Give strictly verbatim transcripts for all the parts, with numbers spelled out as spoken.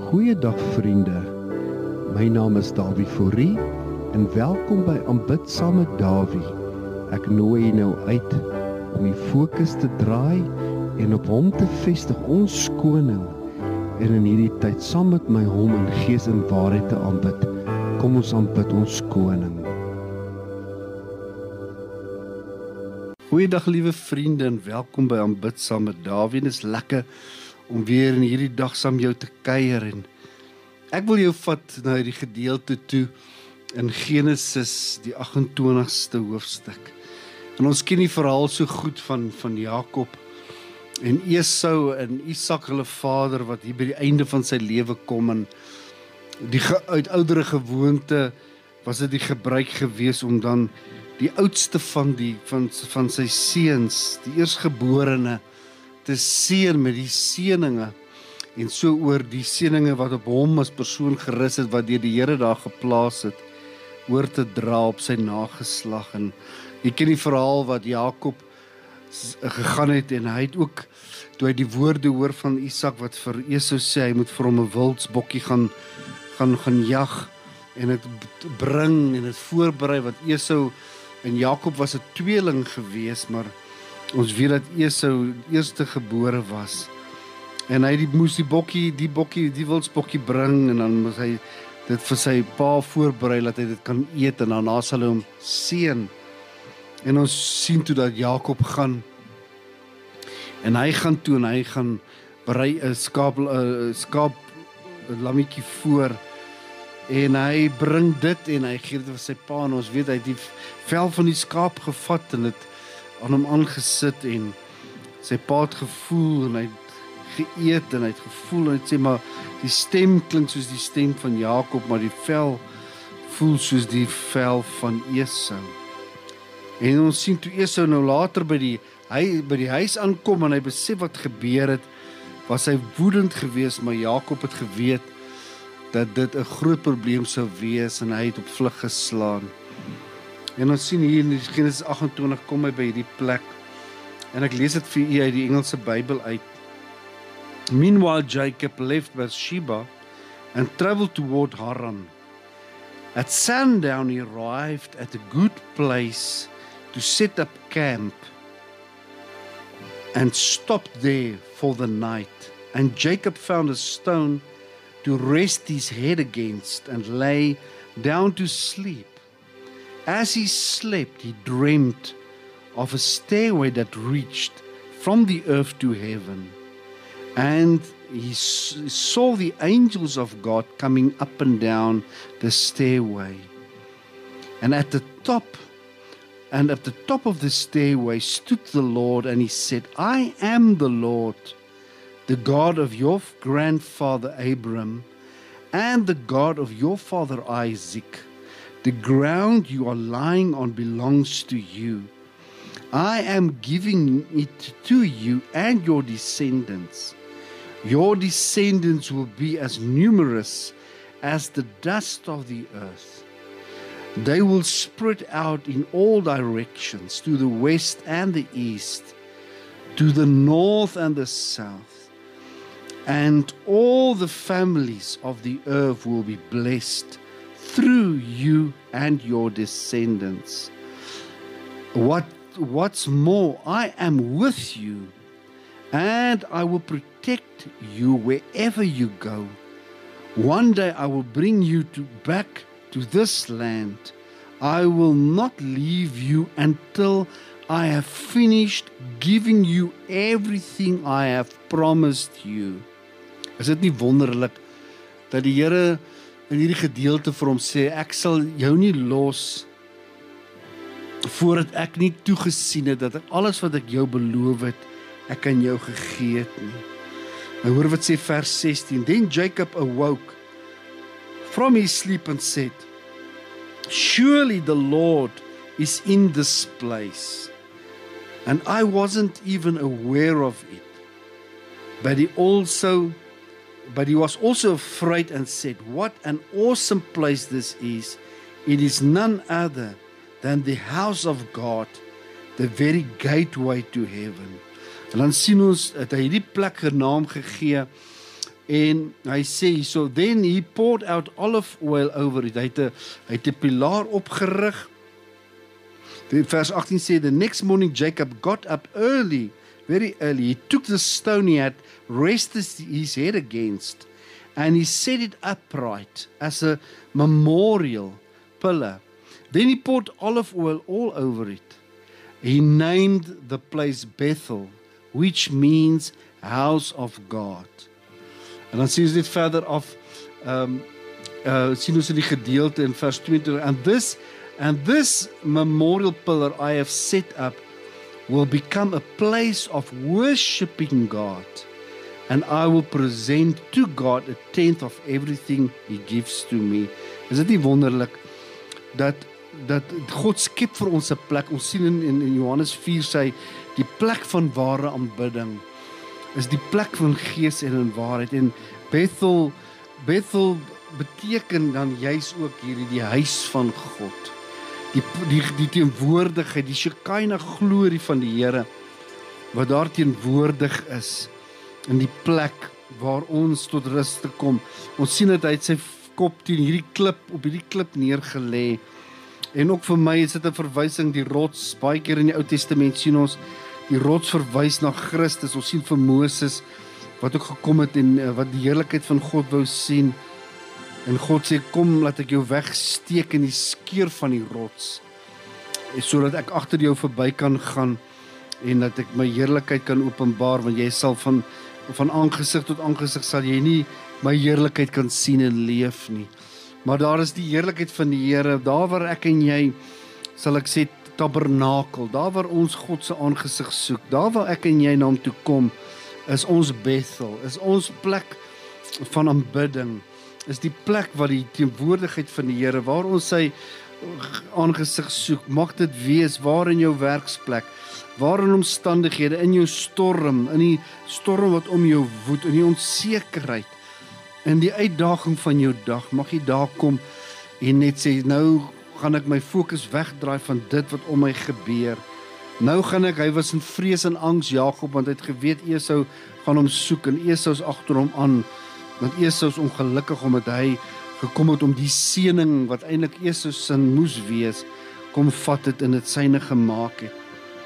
Goeiedag vriende, my naam is Davie Fourie en welkom by Aanbid saam met Davie. Ek nooi jy nou uit om die fokus te draai en op hom te vestig, ons koning, en in hierdie tyd saam met my hom in gees en waarheid te aanbid. Kom ons aanbid ons koning. Goeiedag liewe vriende en welkom by Aanbid saam met Davie. Dit is lekker om weer in hierdie dag saam jou te kuier en ek wil jou vat na die gedeelte toe in Genesis, die agt-en-twintigste hoofstuk. En ons ken die verhaal so goed van, van Jakob en Esau en Isak, hulle vader, wat hier by die einde van sy lewe kom en die ge, uit oudere gewoonte was dit die gebruik gewees om dan die oudste van, die, van, van sy seuns, die eerstgeborene, te seën met die seëninge en so oor die seëninge wat op hom as persoon gerus het, wat deur die Here daar geplaas het, oor te dra op sy nageslag. En jy ken die verhaal wat Jakob gegaan het en hy het ook, toe hy die woorde hoor van Isak wat vir Esau sê, hy moet vir hom 'n wildsbokkie gaan, gaan, gaan jag en het bring en het voorberei, wat Esau en Jakob was 'n tweeling gewees, maar ons weet dat Esau eerste gebore was. En hy die, moes die bokkie, die bokkie, die wildsbokkie bring en dan moes hy dit vir sy pa voorberei, dat hy dit kan eet en daarna sal hy hom seën. En ons sien toe dat Jakob gaan en hy gaan toe en hy gaan berei 'n skaap, 'n skaap 'n lammetjie voor en hy bring dit en hy gee dit vir sy pa en ons weet hy het die vel van die skaap gevat en dit aan hom aangesit en sy pa het gevoel en hy het geëet en hy het gevoel en hy het sê, maar die stem klink soos die stem van Jakob, maar die vel voel soos die vel van Esau. En ons sien toe Esau nou later by die, hy, by die huis aankom en hy besef wat gebeur het, was hy woedend gewees, maar Jakob het geweet dat dit 'n groot probleem sou wees en hy het op vlug geslaan. En ons sien hier in Genesis agt-en-twintig kom hy by hierdie plek en ek lees dit vir u uit die Engelse Bybel uit. Meanwhile Jacob left Beersheba and traveled toward Haran. At sundown he arrived at a good place to set up camp and stopped there for the night. And Jacob found a stone to rest his head against and lay down to sleep. As he slept, he dreamt of a stairway that reached from the earth to heaven. And he saw the angels of God coming up and down the stairway. And at the top, and at the top of the stairway stood the Lord, and he said, I am the Lord, the God of your grandfather Abraham, and the God of your father Isaac. The ground you are lying on belongs to you. I am giving it to you and your descendants. Your descendants will be as numerous as the dust of the earth. They will spread out in all directions, to the west and the east, to the north and the south. And all the families of the earth will be blessed through you and your descendants. What, what's more, I am with you, and I will protect you wherever you go. One day I will bring you to, back to this land. I will not leave you until I have finished giving you everything I have promised you. Is dit nie wonderlik dat die Here in hierdie gedeelte vir hom sê, ek sal jou nie los voordat ek nie toegesien het dat alles wat ek jou beloof het, ek aan jou gegee het nie. En hoor wat sê vers sestien. Then Jacob awoke from his sleep and said, surely the Lord is in this place, and I wasn't even aware of it. But he also But he was also afraid and said, what an awesome place this is. It is none other than the house of God, the very gateway to heaven. En dan sien ons dat hy die plek genaam gegee En hy sê, so then he poured out olive oil over it. Hy het 'n hy het 'n pilaar opgerig. In vers eighteen sê, the next morning Jacob got up early, very early. He took the stone he had rested his head against, and he set it upright as a memorial pillar. Then he poured olive oil all over it. He named the place Bethel, which means house of God. En dan sien ons dit verder af, um, uh, sien ons in die gedeelte in vers twenty-two, and this, and this memorial pillar I have set up will become a place of worshiping God, and I will present to God a tenth of everything He gives to me. Is dit nie wonderlik, dat, dat God skep vir ons 'n plek, ons sien in, in Johannes four sê, die plek van ware aanbidding, is die plek van gees en in waarheid, en Bethel, Bethel beteken dan juis ook hierdie, die huis van God, die, die, die teenwoordigheid, die Shekinah glorie van die Here, wat daar teenwoordig is, in die plek waar ons tot rus te kom. Ons sien dat hy het sy kop teen hierdie klip, op hierdie klip neergelê, en ook vir my is dit 'n verwysing, die rots, baie keer in die Ou Testament sien ons, die rots verwys na Christus. Ons sien vir Moses, wat ook gekom het en uh, wat die heerlikheid van God wou sien. En God sê, kom, laat ek jou wegsteek in die skeur van die rots, sodat ek agter jou verby kan gaan, en dat ek my heerlikheid kan openbaar, want jy sal van, van aangesig tot aangesig sal jy nie my heerlikheid kan sien en leef nie. Maar daar is die heerlikheid van die Here, daar waar ek en jy, sal ek sê, tabernakel, daar waar ons God se aangesig soek, daar waar ek en jy na hom toe kom, is ons Bethel, is ons plek van aanbidding, is die plek waar die teenwoordigheid van die Here, waar ons sy aangesig soek, mag dit wees, waar in jou werksplek, waar in omstandighede, in jou storm, in die storm wat om jou woed, in die onsekerheid, in die uitdaging van jou dag, mag jy daar kom en net sê, nou gaan ek my fokus wegdraai van dit wat om my gebeur. Nou gaan ek, hy was in vrees en angs, Jakob, want hy het geweet Esau gaan hom soek, en Esau is agter hom aan, want Esau is ongelukkig omdat hy gekom het om die seëning wat eintlik Esau sin moes wees, kom vat het en dit syne gemaak het.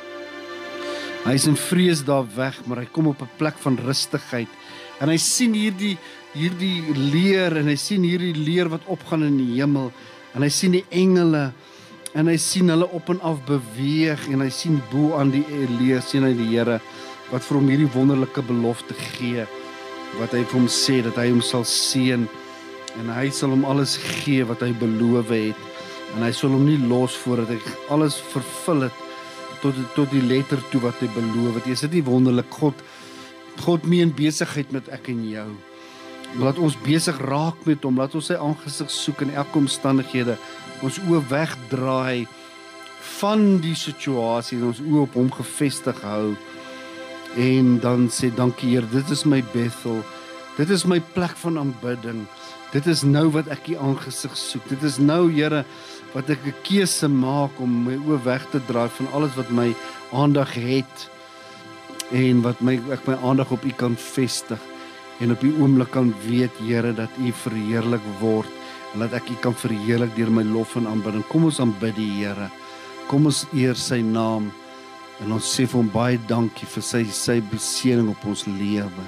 Hy is in vrees daar weg, maar hy kom op 'n plek van rustigheid, en hy sien hierdie, hierdie leer, en hy sien hierdie leer wat opgaan in die hemel, en hy sien die engele, en hy sien hulle op en af beweeg, en hy sien bo aan die leer, sien hy die Here, wat vir hom hierdie wonderlike belofte gee, wat hy vir hom sê, dat hy hom sal seën, en hy sal hom alles gee wat hy beloof het, en hy sal hom nie los voordat hy alles vervul het, tot, tot die letter toe wat hy beloof het. Is dit nie wonderlik, God, God meen besigheid met ek en jou, laat ons besig raak met hom, laat ons sy aangesig soek in elke omstandighede, ons oë wegdraai van die situasie, en ons oë op hom gefestig hou, en dan sê, dankie Heer, dit is my Bethel, dit is my plek van aanbidding, dit is nou wat ek die aangesig soek, dit is nou Here, wat ek 'n keuse maak om my oë weg te draai van alles wat my aandag het, en wat my, ek my aandag op U kan vestig, en op die oomblik kan weet, Here, dat U verheerlik word, en dat ek U kan verheerlik deur my lof en aanbidding. Kom ons aanbid die Here, kom ons eer sy naam, en ons sê vir hom baie dankie vir sy, sy beseëning op ons lewe.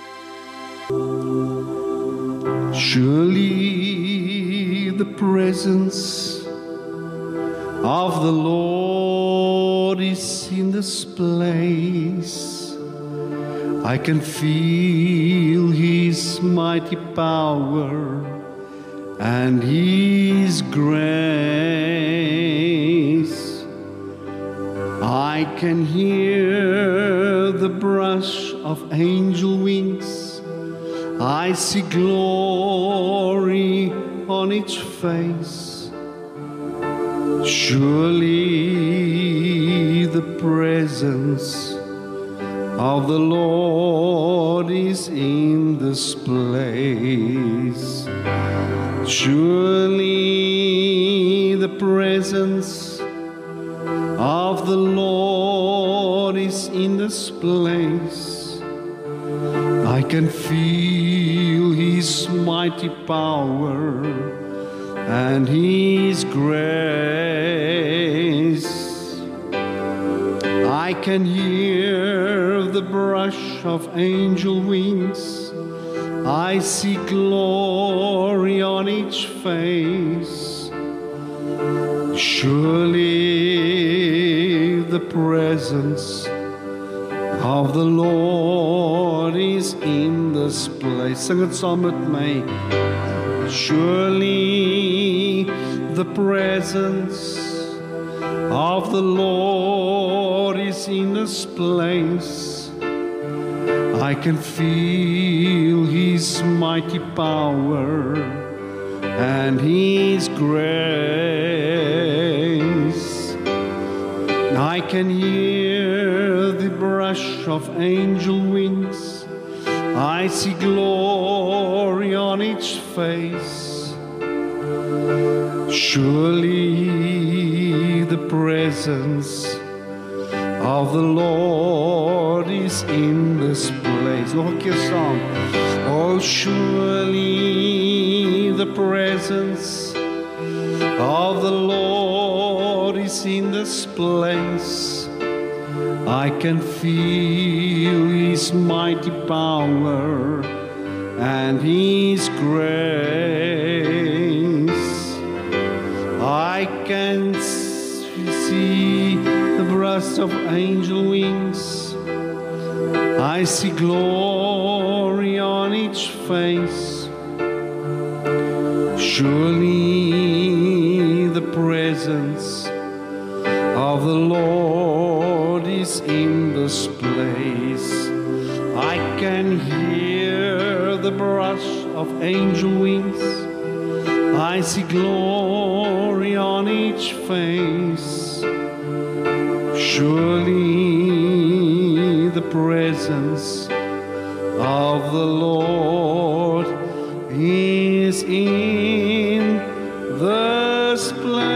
Surely the presence of the Lord is in this place. I can feel His mighty power and His grace. I can hear the brush of angel wings. I see glory on each face. Surely the presence of the Lord is in this place. Surely the presence of the Lord is in this place. I can feel His mighty power and His grace. I can hear the brush of angel wings. I see glory on each face. Surely the presence of the Lord is in this place. Sing it saam met my. Surely the presence of the Lord is in this place. I can feel His mighty power and His grace. I can hear the brush of angel wings. I see glory on each face. Surely the presence of the Lord is in this place. Nog 'n keer saam. Oh, surely the presence of the Lord is in this place. I can feel His mighty power and His grace. I can see the brush of angel wings. I see glory on each face. Surely the presence of the Lord is in this place. I can hear the brush of angel wings. I see glory on each face. Surely the presence of the Lord is in this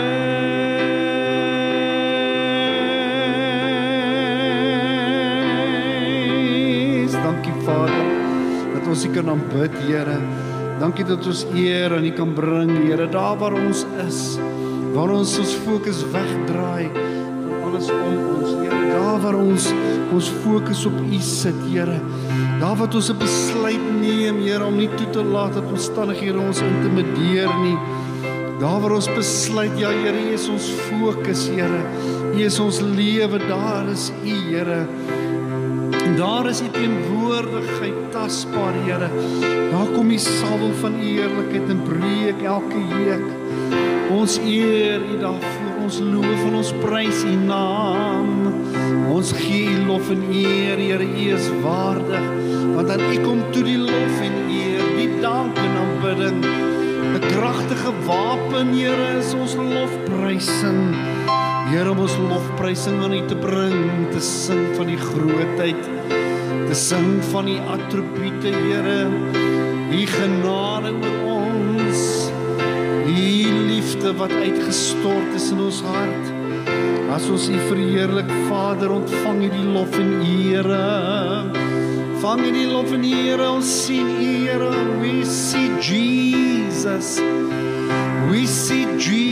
place. Dankie Vader, dat ons U kan aanbid, Here. Dankie dat ons eer aan U kan bring, Here, daar waar ons is, waar ons ons fokus wegdraai van alles om ons, Here, daar waar ons ons fokus op U sit, Here, daar wat ons 'n besluit neem, Here, om nie toe te laat dat omstandighede ons intimideer nie, daar waar ons besluit, ja, Here, U is ons fokus, Here, U is ons lewe, daar is U, Here. Daar is U teenwoordigheid tasbaar, Here. Daar kom die salwing van U heerlikheid en breek elke juk. Ons eer U daarvoor, ons loof en ons prys U naam. Ons gee U lof en eer, Here, U is waardig. Want aan U kom toe die lof en eer, die dank en aanbidding. 'n kragtige wapen, Here, is ons lofprysing. Here, om ons lofprysing aan U te bring, te sing van die grootheid, te sing van die attribute, Here, die genade oor ons, die liefde wat uitgestort is in ons hart. As ons U verheerlik, Vader, ontvang U die lof en ere. Vang U die lof en ere, ons sien U, Here, we see Jesus, we see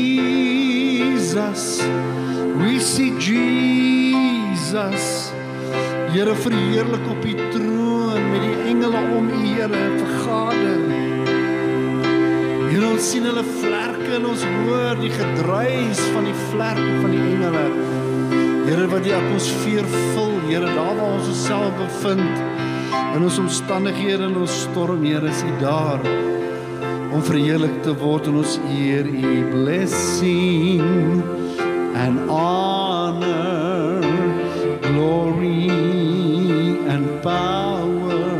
Jesus, we see Jesus. Here, verheerlik op U troon met die engele om U, Here, vergader. Here, ons sien hulle vlerke en ons hoor die gedruis van die vlerke van die engele. Here, wat die atmosfeer vul, Here, daar waar ons onsself bevind, in ons omstandighede en ons storm, Here, is U daar om verheerlik te word en ons eer U. Blessing and honor, glory and power,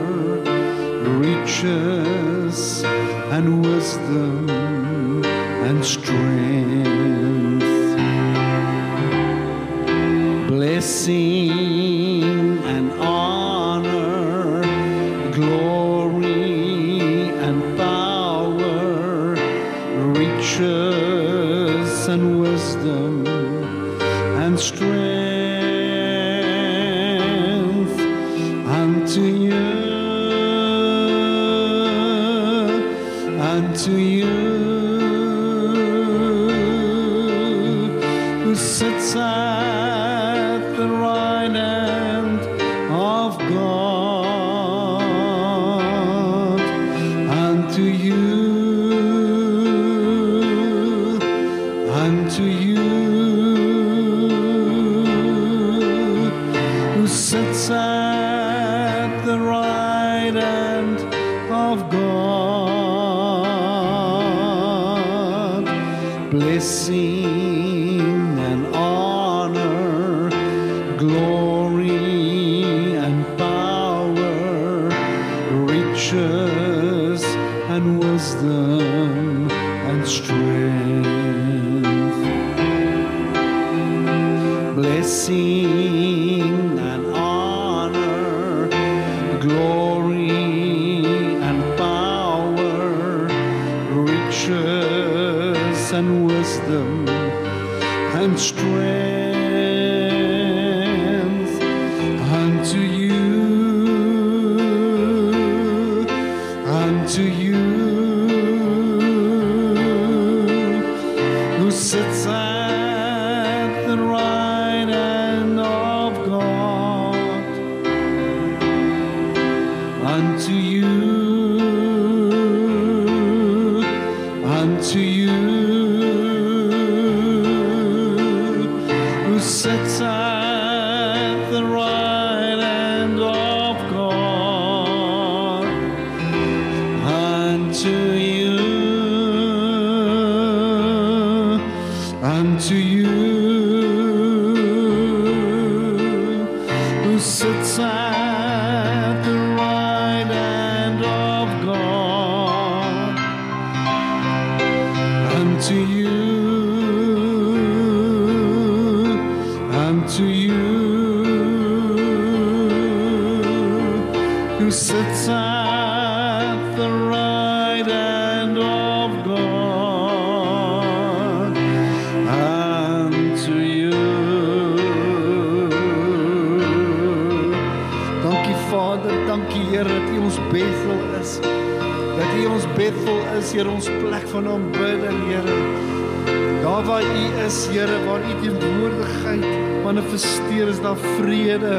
riches and wisdom and strength. Blessing and honor, glory and power, riches and wisdom and strength unto you, unto you who sits at the right hand of God, unto you, unto you who sits at the right hand of God, blessing and honor, glory and power, riches and wisdom and strength, blessing and honor, glory and power, riches and wisdom and strength unto you, unto you who sits at the right hand of God, unto you, unto you who sits at the right hand of God, unto you, unto you who sits at the right hand of God, unto you, unto you who sits at the right hand of God, unto you. Dankie Vader, dankie Here dat U ons Bethel is, dat U ons Bethel is, Here, ons plek van aanbidding, Here. Daar waar U is, Here, waar U teenwoordigheid manifesteer, is daar vrede.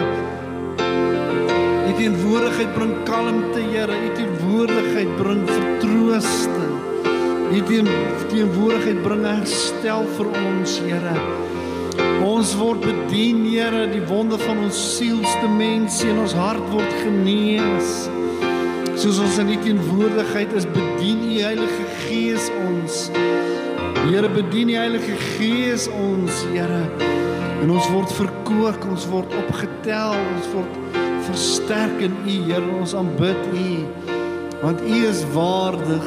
U teenwoordigheid bring kalmte, Here. U teenwoordigheid bring vertroosting. U teenwoordigheid bring herstel vir ons, Here. Ons word bedien, Here, die wonde van ons sielsdimensie en ons hart word genees. Soos ons in U teenwoordigheid is, bedien U Heilige Gees ons. Here, bedien die Heilige Gees ons, Here. En ons word verkoop, ons word opgetel, ons word versterk in U, Here. Ons aanbid U, want U is waardig.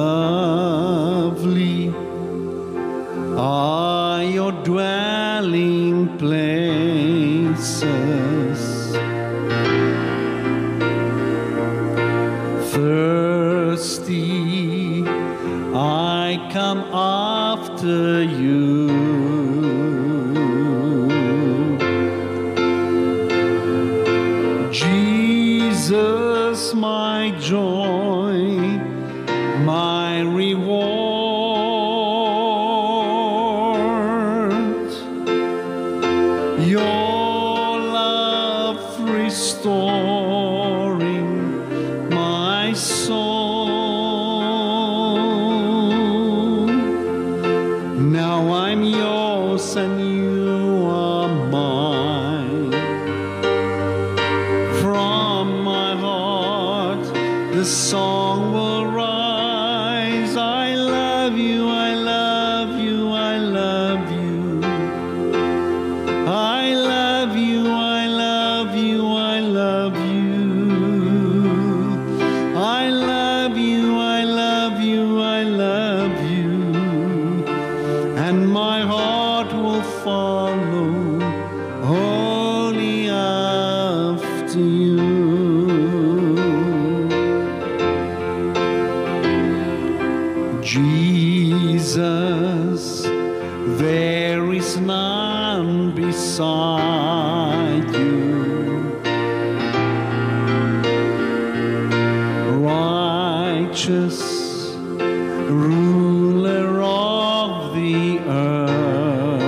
Lovely are your dwelling places, thirsty I come after you. Jesus, my joy, my reward, your love restoring my soul. Now I'm yours and you are mine. From my heart the song will rise. I love you, I love you, I love you. I love you, I love you, I love you. I love you, I love you, I love you. And my heart will follow only after you. Jesus, there is none beside you. Righteous ruler of the earth.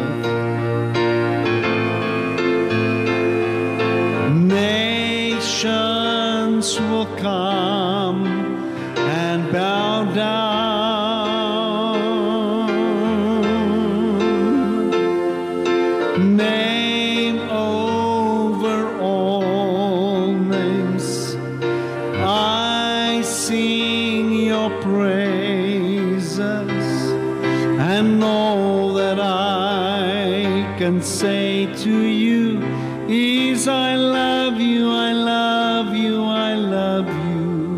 Nations will come and bow down. Name over all names, I sing your praises, and all that I can say to you is I love you, I love you, I love you.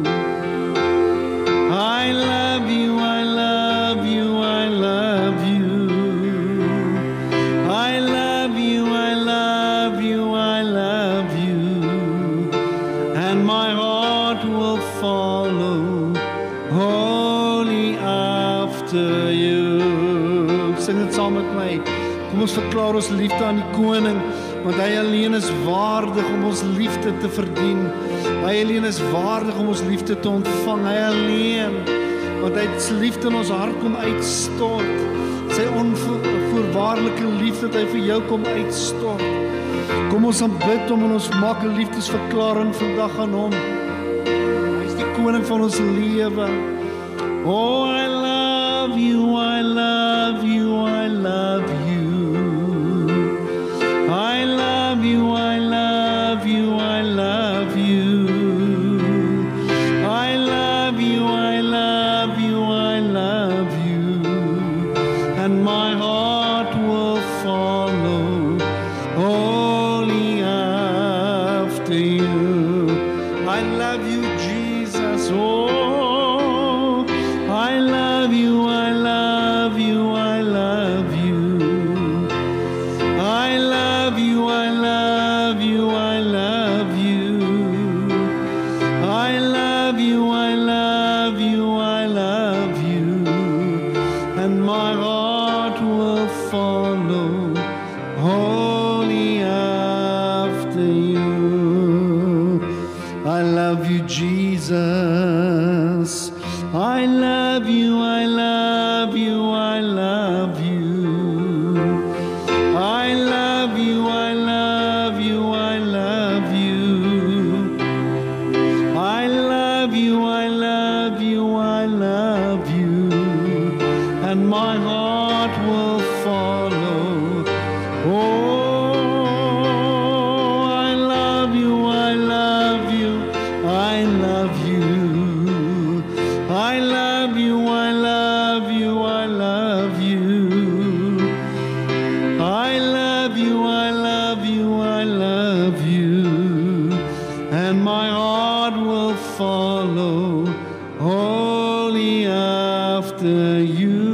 I love you, I love you, I love you. I love you, I love you, I love you. And my heart will follow wholly after you. Sing dit saam met my. Kom ons verklaar ons liefde aan die koning, want hy alleen is waardig om ons liefde te verdien. Hy alleen is waardig om ons liefde te ontvang. Hy alleen, want hy het sy liefde in ons hart kom uitstort. Sy onvoorwaardelike liefde het hy vir jou kom uitstort. Kom ons aanbid hom en ons maak 'n liefdesverklaring vandag aan hom. Hy is die koning van ons lewe. Oh, I love you, I love you, I love you. I love you, I love you, I love you. I love you, I love you, I love you. And my heart will follow wholly after you. I love you, Jesus. Oh, I love you, I love you, I love you. I love you, I love you, I love you. I love you, I love you, I love you. And my heart will follow wholly after you. I love you, Jesus. I love you, I love you, I love you. I love you, I love you, I love you. I love you, I love you, I love you. And my heart will follow. Oh, I love you, I love you, I love you. I love you, I love you, I love you. I love you, I love you, I love you. And my heart will follow wholly after you.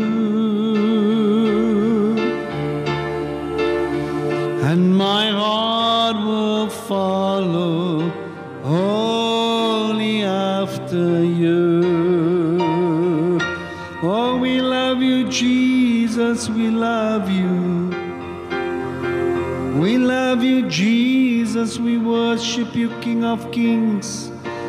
And my heart will follow wholly after you. Oh, we love you, Jesus, we love you. We love you, Jesus, we worship you, King of Kings,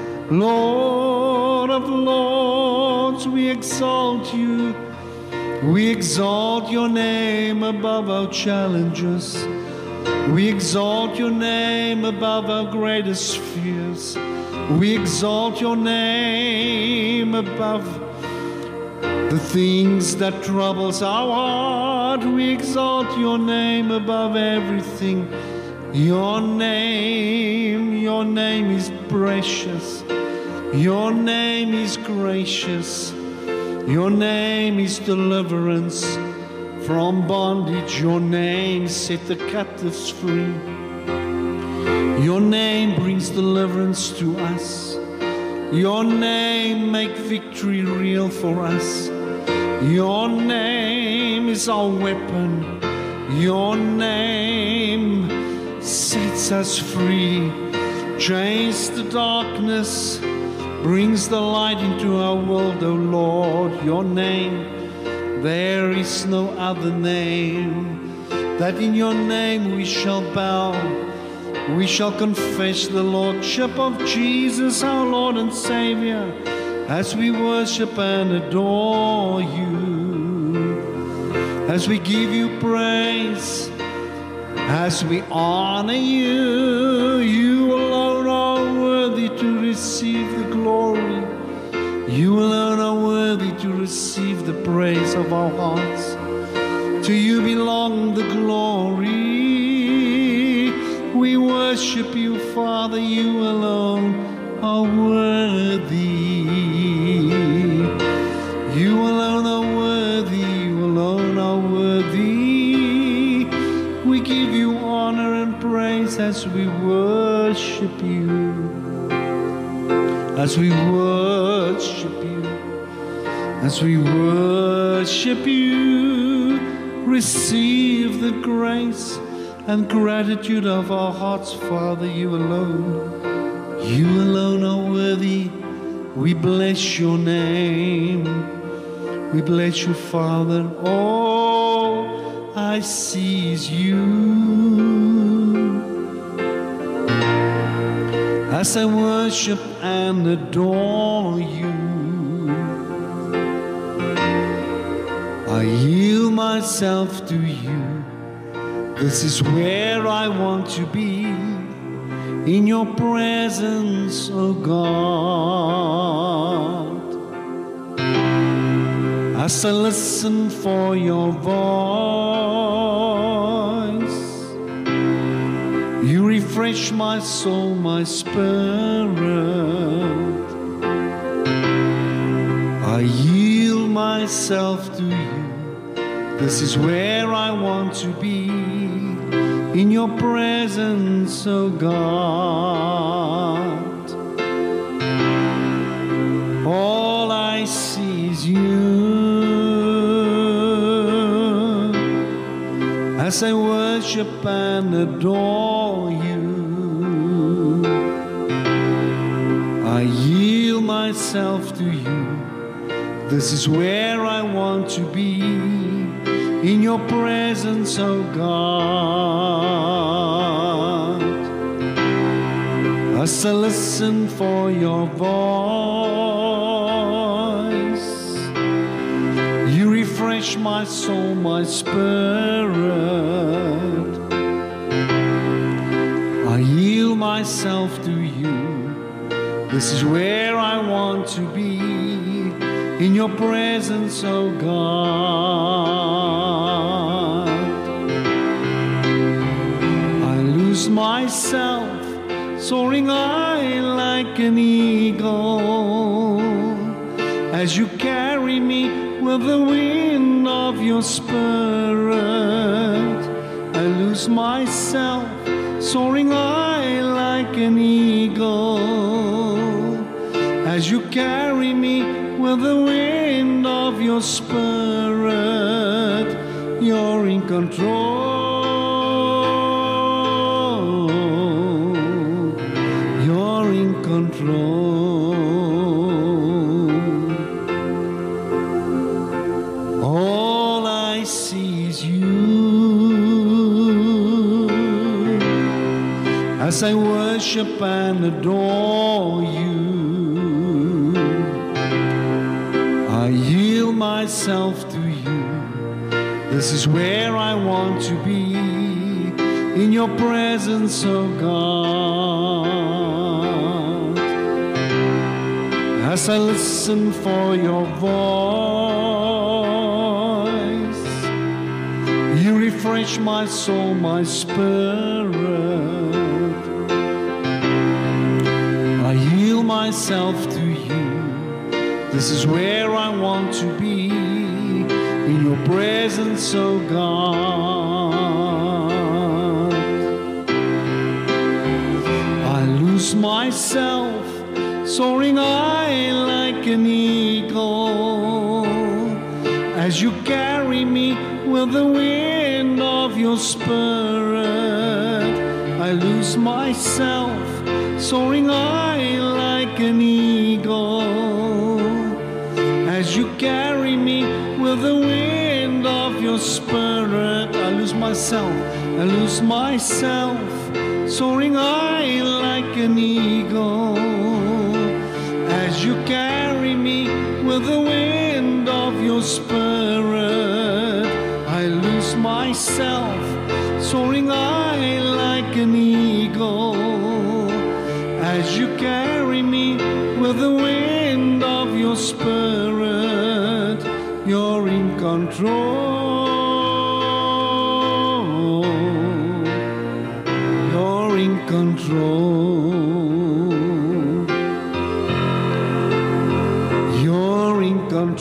Lord of Lords, we exalt you. We exalt your name above our challenges. We exalt your name above our greatest fears. We exalt your name above the things that troubles our heart. We exalt your name above everything. Your name, your name is precious. Your name is gracious. Your name is deliverance from bondage. Your name set the captives free. Your name brings deliverance to us. Your name makes victory real for us. Your name is our weapon. Your name sets us free. Chains the darkness, brings the light into our world, O Lord. Your name, there is no other name, that in your name we shall bow. We shall confess the Lordship of Jesus, our Lord and Savior. as we worship and adore you, as we give you praise, as we honor you. You alone are worthy to receive the glory. You alone are worthy to receive the praise of our hearts. To you belong the glory. We worship you, Father. You alone are worthy. You alone are worthy. You alone are worthy. We give you honor and praise as we worship you. As we worship you. As we worship you. Receive the grace and gratitude of our hearts, Father. You alone. You alone are worthy. We bless your name. We bless you, Father. All I see is you. As I worship and adore you, I yield myself to you. This is where I want to be. In your presence, oh God. As I listen for your voice, you refresh my soul, my spirit. I yield myself to you. This is where I want to be. In your presence, oh God. All I see is you. As I worship and adore you, I yield myself to you. This is where I want to be. In your presence, oh God. As I listen for your voice, you refresh my soul, my spirit. I yield myself to you. This is where I want to be. In your presence, oh God. I lose myself, soaring high like an eagle, as you carry me with the wind of your spirit. I lose myself, soaring high like an eagle, as you carry me with the wind of your spirit. You're in control. You're in control. All I see is you. As I worship and adore you, I yield myself to you. This is where I want to be. In your presence, oh God. As I listen for your voice, you refresh my soul, my spirit. I yield myself to you. This is where I want to be. In your presence, oh God. I lose myself, soaring high like an eagle, as you carry me with the wind of your spirit. I lose myself, soaring high like an eagle, as you carry me with the wind of your spirit. I lose myself, I lose myself, soaring high like an eagle, as you carry me your spirit, I lose myself, soaring high like an eagle, as you carry me with the wind of your spirit. You're in control. You're in control. You're in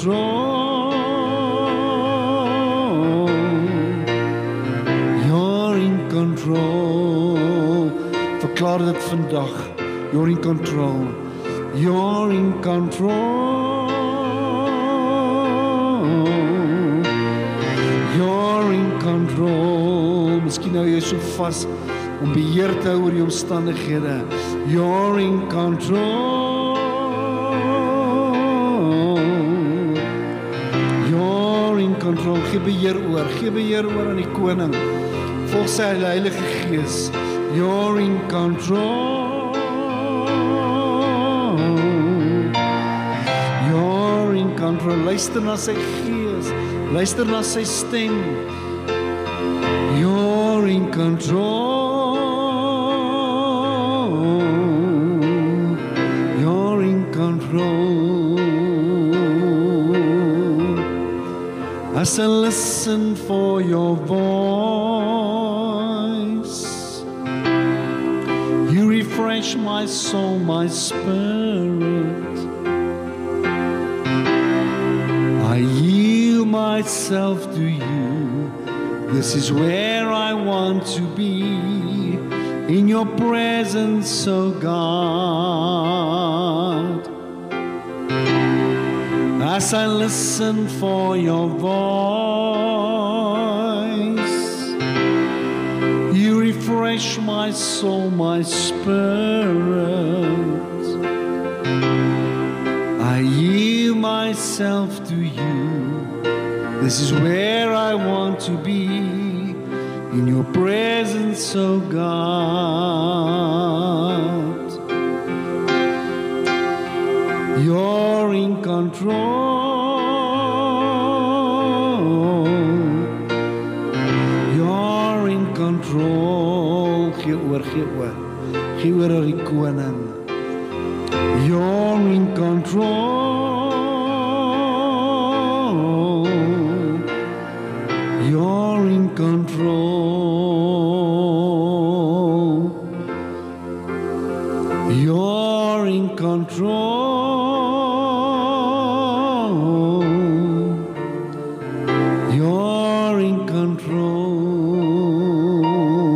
control. You're in control. Verklaar dit vandag. You're in control. You're in control. You're in control. Miskien hou jy so vas om beheer te hou oor die omstandighede. You're in control. You're in control. Gee beheer oor. Gee beheer oor aan die koning. Volg sy Heilige Gees. You're in control. You're in control. Luister na sy Gees. Luister na sy stem. You're in control. You're in control. As I listen for your voice, you refresh my soul, my spirit. I yield myself to you. This is where I want to be, in your presence, oh God. As I listen for your voice, you refresh my soul, my spirit. I yield myself to you. This is where I want to be, in your presence, oh God. You're in control. You're in control. Gee oor, gee oor. Gee oor aan die koning. You're in control. You're in control. You're in control. You're in control.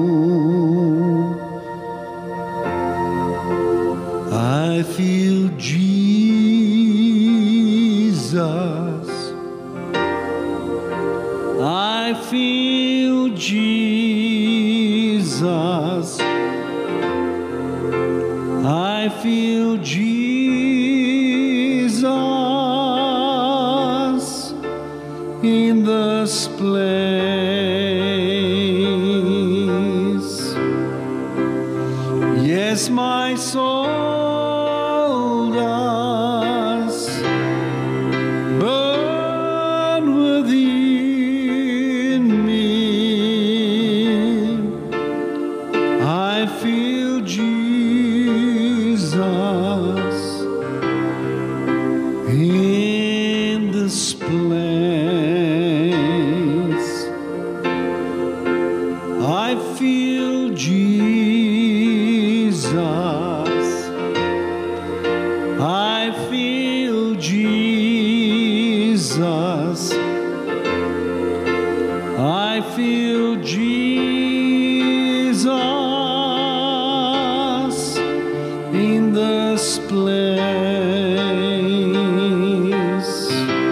I feel Jesus. I feel Jesus. I feel Jesus in this place. Yes, my soul does burn within me. I feel Jesus in this place. I feel Jesus. I feel Jesus. I feel Jesus in this place.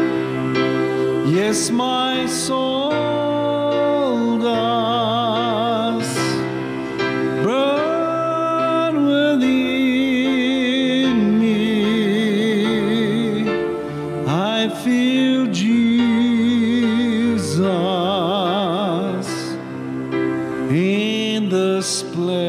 Yes, my soul does burn within me. I feel Jesus in this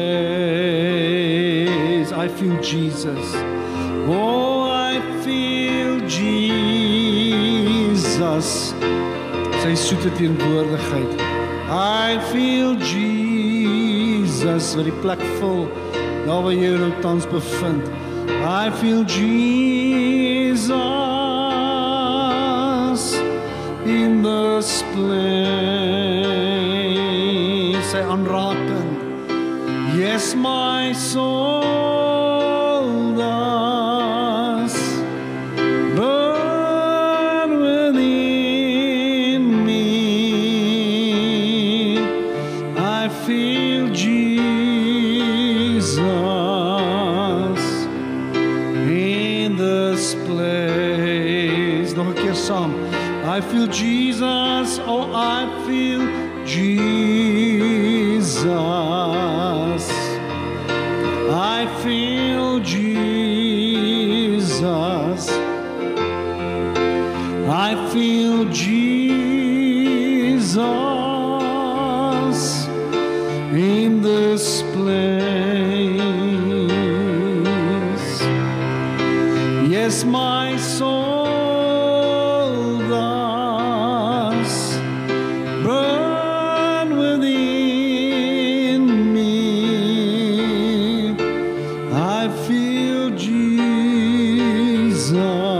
place. I feel Jesus. Oh, I feel Jesus. as sy soete teenwoordigheid. I feel Jesus, wat die plek vul, daar waar jy nou tans bevind. I feel Jesus in this place. Sy aanraking, yes, my soul does burn within me. I feel Jesus in this place. Nog 'n keer saam. I feel Jesus, oh I feel Jesus. I feel Jesus. I feel Jesus in this place. Yes, my soul does burn within me. I feel Jesus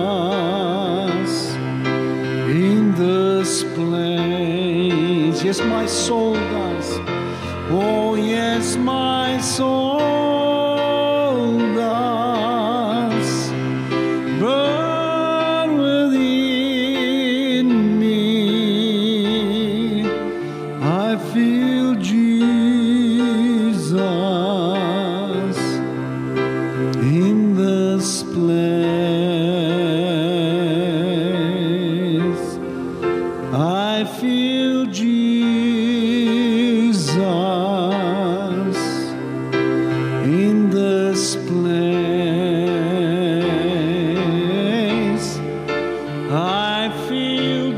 in this place. Yes, my soul does. Oh, yes, my soul does burn within me. I feel Jesus in this place. I feel Jesus in this place. I feel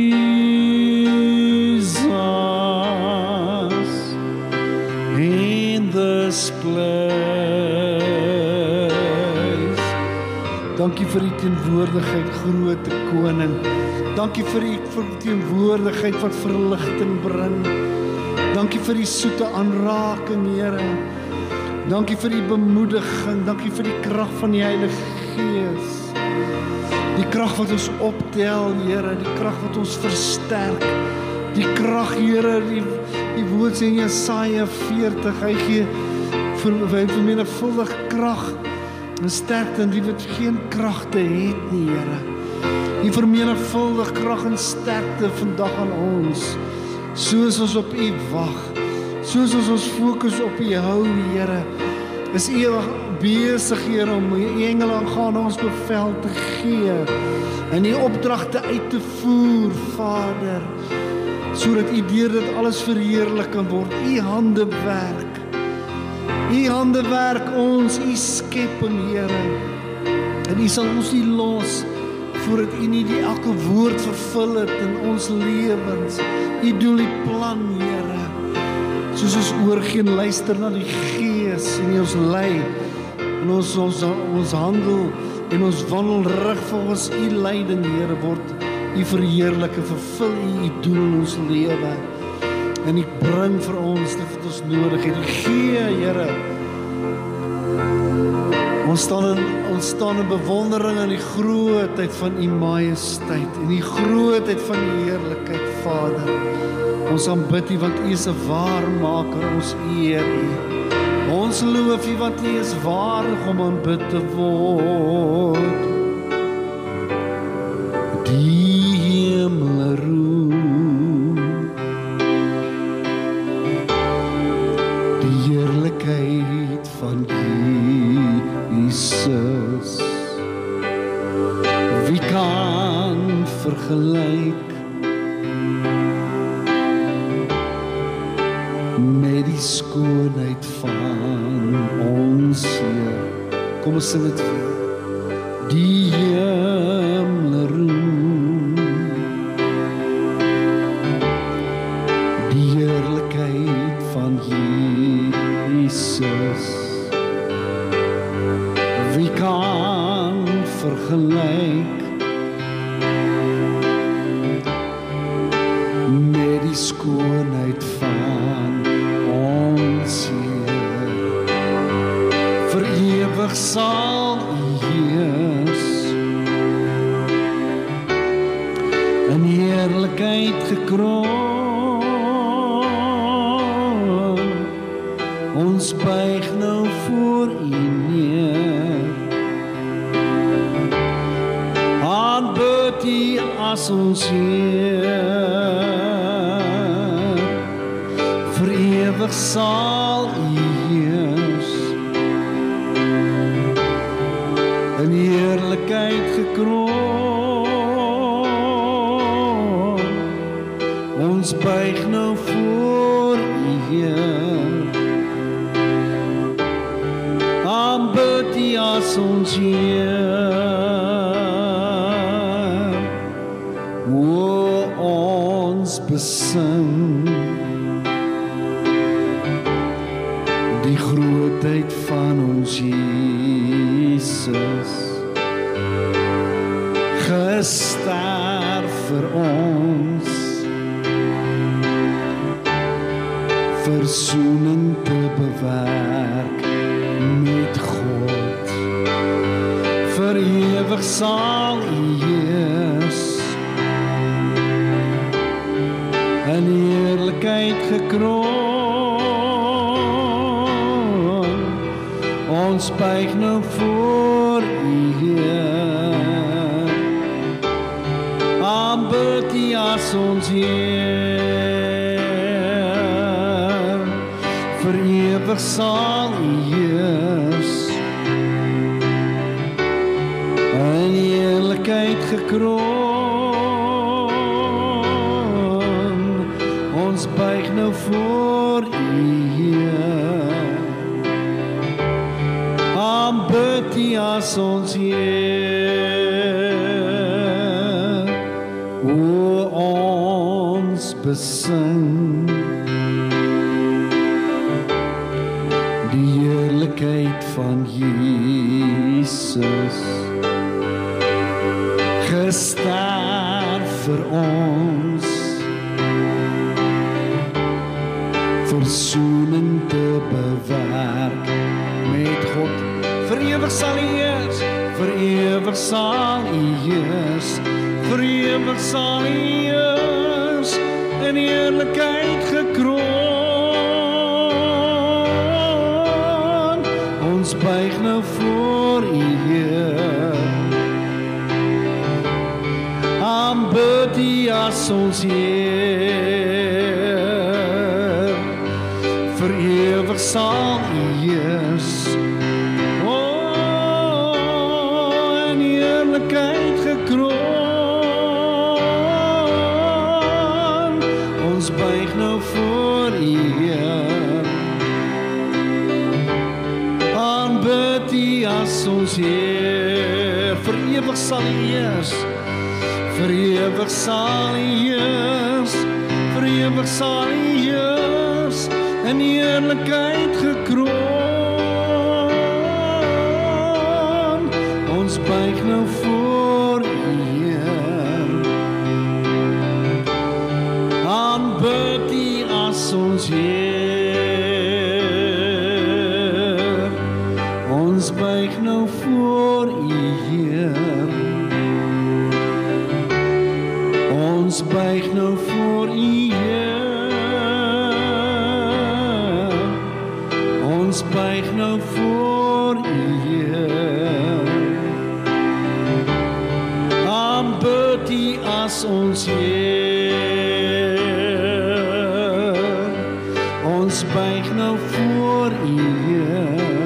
Jesus in this place. Dankie vir die teenwoordigheid, groot koning. Dankie vir die teenwoordigheid wat verligting bring. Dankie vir die soete aanraking, Here. Dankie vir die bemoediging, dankie vir die krag van die Heilige Gees. Die krag wat ons optel, Here, die krag wat ons versterk. Die krag, Here, die, die woord sê in Jesaja veertig, hy gee vir, vir menigvuldig krag en sterkte en die wat geen kragte het nie, Here. Die vermenigvuldig krag en sterkte vandag aan ons, soos ons op U wag, soos ons ons fokus op U hou, Here, is ewig besig, Here, om die engele aangaan ons bevel te gee en die opdragte uit te voer, Vader, sodat U deur dit alles verheerlik kan word. U hande werk, U hande werk ons, U skepping, Here, en U sal ons nie los voordat U nie die elke woord vervul het in ons lewens. U doen die plan, Here, soos ons oorgee en luister na die Gees en U ons lei en ons, ons, ons handel en ons wandel rig volgens U leiding, Here, word U verheerlik en vervul U U doel in ons lewe en U bring vir ons dit wat ons nodig het. U gee, Here. Ons staan in, ons staan in bewondering aan die grootheid van U majesteit en die grootheid van U heerlikheid, Vader. Ons aanbid U want U is 'n waarmaker, ons eer U. Ons loof U want U is waardig om aanbid te word. Die hemel roem die heerlikheid van Jesus. Wie kan vergelyk met die skoonheid van ons Heer? Kom ons sing dit weer. Die hemel roem die heerlikheid van Jesus. Wie kan vergelyk die skoonheid van ons Heer. Vir ewig sal U heers, in heerlikheid gekroon. Ons buig nou voor U neer, aanbid U as ons Heer. Vir ewig sal U heers, in heerlikheid gekroon. Ons buig nou voor U Heer, aanbid U as ons Heer. O, ons besing die grootheid van ons Jesus, gesterf vir ons, versoening te bewerk met God. Vir ewig sal U heers, in heerlikheid gekroon. Ons buig nou voor U Heer, aanbid U as ons Heer. Vir ewig sal U heers, in heerlikheid gekroon. Ons buig nou voor U Heer, aanbid U as ons Heer. O, ons besing die heerlikheid van Jesus, gesterf vir ons, versoening te bewerk met God. Vir ewig sal U heers, vir ewig sal U heers, vir ewig sal U heers, in heerlikheid gekroon. Ons buig nou voor U Heer, aanbid U as ons Heer. Vir ewig sal U heers, o, in heerlikheid gekroon. Ons buig nou voor U Heer, aanbid U as ons Heer. Vir ewig sal U heers, vir ewig sal U heers, vir ewig sal U heers, in heerlikheid gekroon. Ons buig nou voor U Heer, aanbid U as ons Heer. Ons buig nou voor U Heer, ons buig nou voor U Heer. Ons buig nou voor U Heer, aanbid U as ons Heer. Ons buig nou voor U Heer,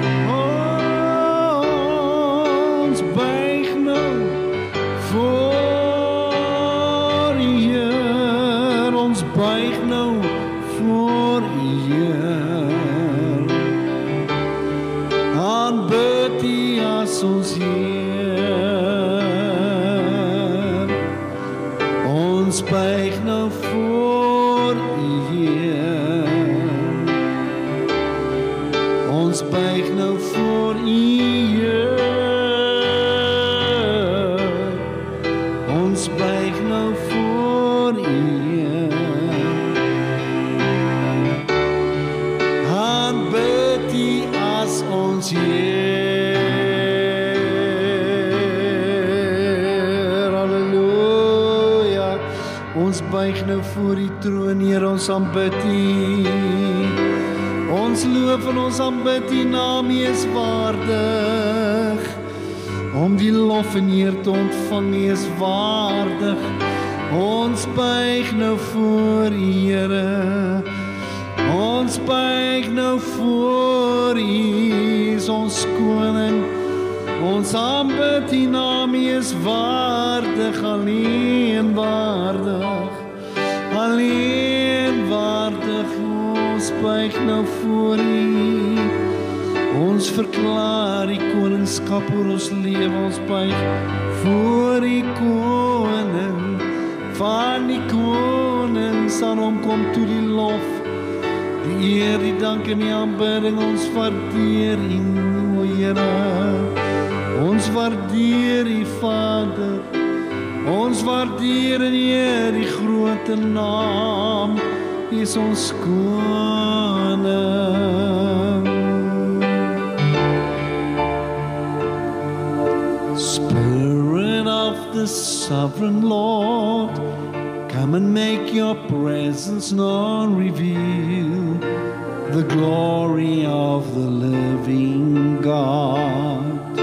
ons buig nou voor U Heer. Ons buig nou voor U Heer, aanbid U as ons Heer. Ons buig nou voor U Heer, ons buig nou voor U Heer. Ons buig nou voor U Heer, Ons buig nou voor die troon, Heer, ons aanbid U. Ons loof en ons aanbid U naam, U is waardig. Om die lof en eer te ontvang, U is waardig. Ons buig nou voor U, Here. Ons buig nou voor U, is ons koning. Ons aanbid U naam, U is waardig, alleen waardig. Alleen waardig, ons buig nou voor U. Ons verklaar die koningskap oor ons lewe, ons buig voor die koning. Van die konings aan hom kom toe die lof, die eer, die dank en die aanbidding. Ons waardeer U, o Here. Ons waardeer U, Vader. Ons waardeer en eer die grote naam, U is ons koning. Spirit of the sovereign Lord, come and make your presence known, reveal the glory of the living God.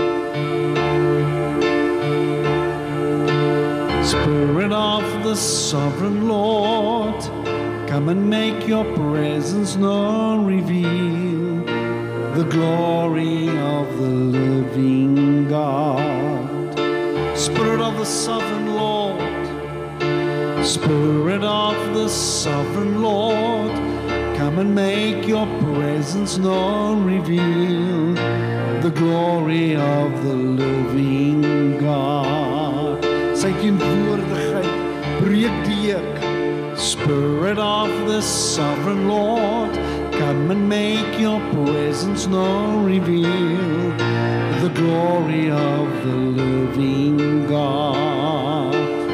Spirit of the sovereign Lord, come and make your presence known, reveal the glory of the living God. Spirit of the sovereign Lord, Spirit of the sovereign Lord, come and make your presence known, reveal the glory of the living God. Sy teenwoordigheid breek die juk. Spirit of the sovereign Lord, come and make your presence known, reveal the glory of the living God.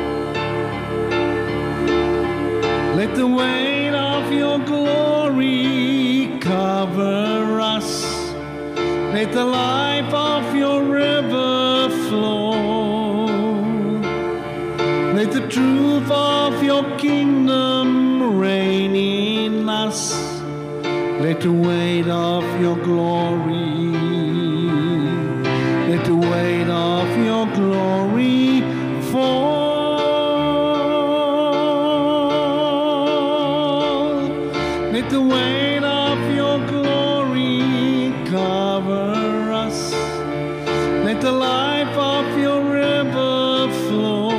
Let the weight of your glory cover us. Let the life of your river flow. Let the truth of your kingdom reign in us. Let the weight of your glory, let the weight of your glory fall. Let the weight of your glory cover us. Let the life of your river flow.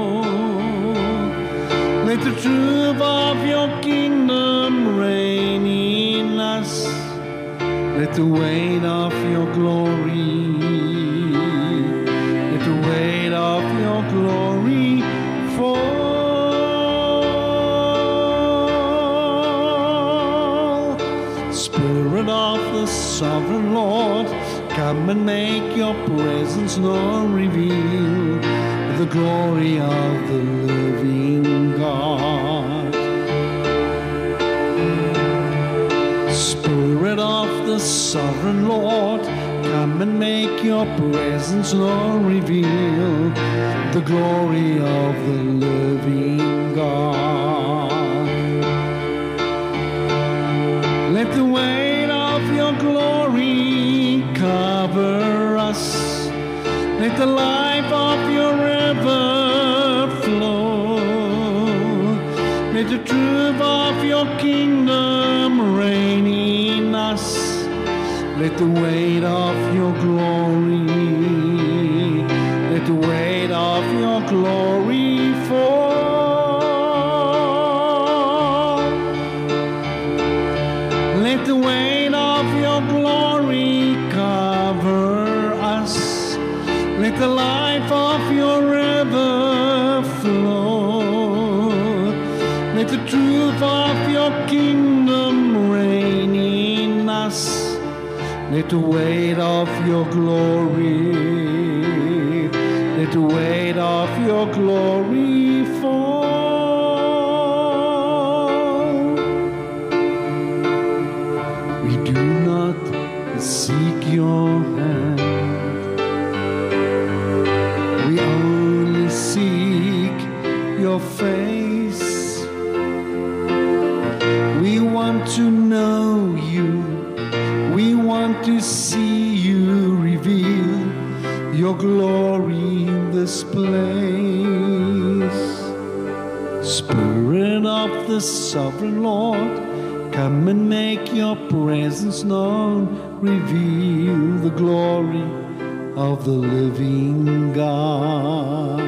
Let the truth of your kingdom reign in us. Let the weight of your glory, let the weight of your glory fall. Spirit of the sovereign Lord, come and make your presence known, reveal the glory of the living God. Spirit of the sovereign Lord, come and make your presence known, reveal the glory of the living God. Let the weight of your glory cover us. Let the life of your river flow. Let the truth of your kingdom reign in us. Let the weight of your glory, let the weight of your glory fall. Let the weight of your glory cover us. Let the life of your river flow. Let the truth of your kingdom reign in us. Let the weight of your glory, let the weight of your glory fall. We do not seek your hand. We only seek your face. to know you. We want to see you reveal your glory in this place. Spirit of the sovereign Lord, come and make your presence known. Reveal the glory of the living God.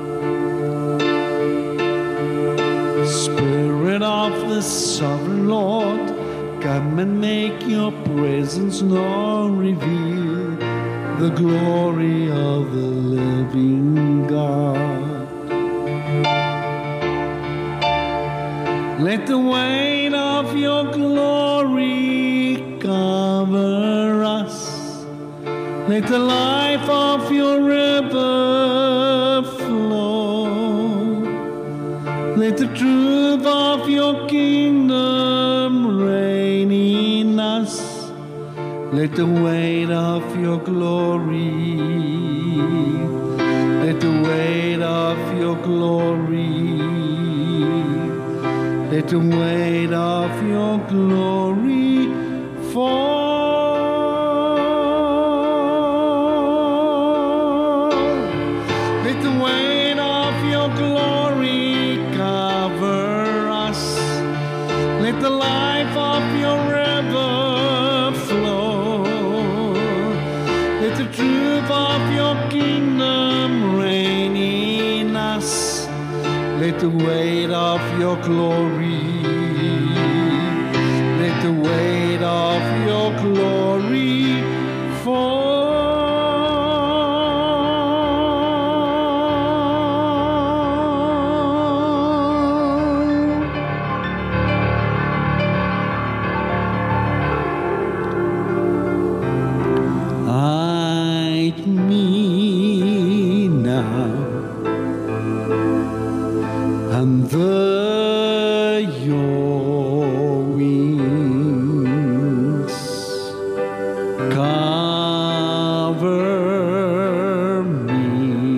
Spirit of the sovereign Lord, come and make your presence known. Reveal the glory of the living God. Let the weight of your glory cover us. Let the life of your river flow. Let the truth of your kingdom reign in us. Let the weight of your glory, let the weight of your glory, let the weight of your glory fall. Let the weight of your glory cover us. Let the life of your river flow. Let the truth of your kingdom reign in us. Let the weight of your glory, let the weight of your glory fall. Hide me now under your wings. Cover me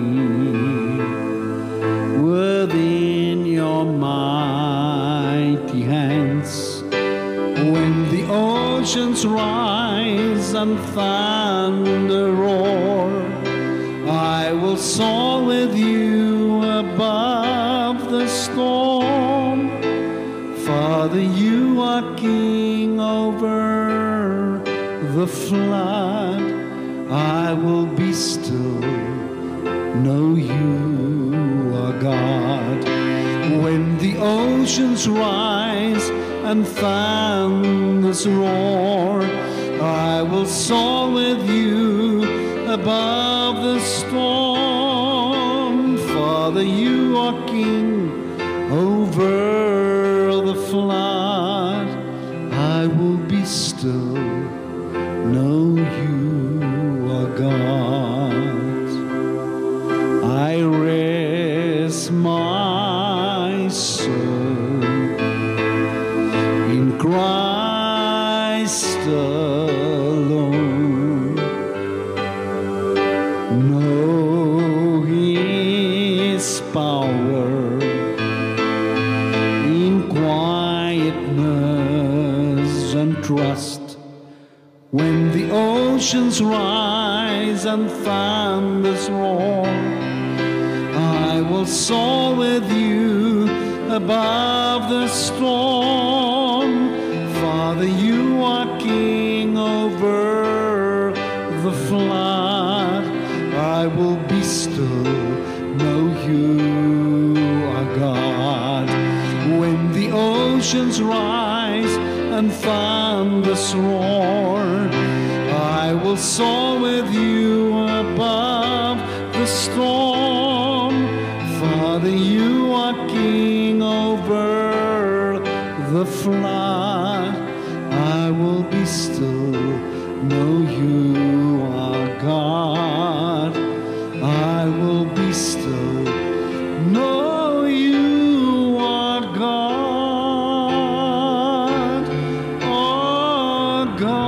within your mighty hands. When the oceans rise and thunder roar, I will soar with you above the storm. Father, you are king over the flood. I will be still, know you are God. When the oceans rise and thunders roar, I will soar with you above the storm. Father, you are king over the flood. I will be still, know you are God. I rest my soul in Christ alone. Know his power in quietness and trust. When the oceans rise and thunders roar, I will soar with you above the storm. Father, you are king over the flood. I will be still, know you are God. When the oceans rise and thunders roar, I will soar with you above the storm. Father, you are king over the flood. I will be still, know you are God. I will be still, know you are God. Oh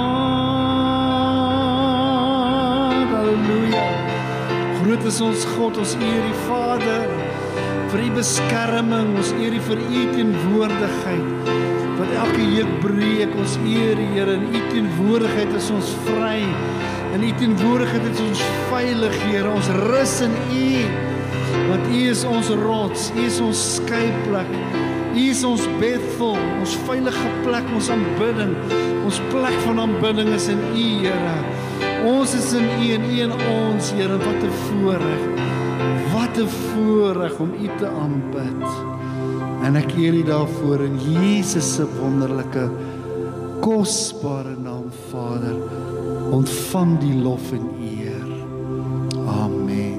God, halleluja. Groot is ons God, ons eer die Vader vir die beskerming, ons eer die vir u teenwoordigheid wat elke juk breek, ons eer U, Here. In U teenwoordigheid is ons vry. In U teenwoordigheid is ons veilig, Here. Ons rus in U, want U is ons rots, U is ons skuilplek. U is ons Bethel, ons veilige plek, ons aanbidding. Ons plek van aanbidding is in U, Here. Ons is in U en U in ons, Here. Wat 'n voorreg. Wat 'n voorreg om U te aanbid. En ek eer U daarvoor in Jesus se wonderlike, kosbare naam, Vader. Ontvang die lof en eer. Amen.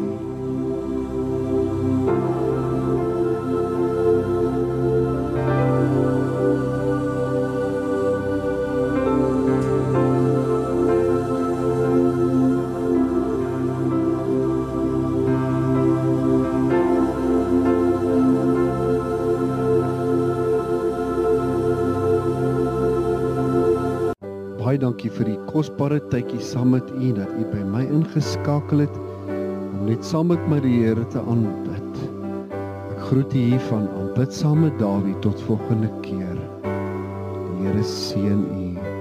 Baie dankie vir die kosbare tydjie saam met U, dat U by my ingeskakel het, om net saam met my die Here te aanbid. Ek groet U hier van Aanbid saam met Dawie, tot volgende keer. Die Here seën U.